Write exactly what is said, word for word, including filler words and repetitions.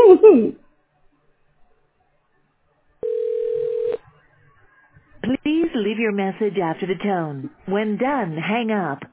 Please leave your message after the tone. When done, hang up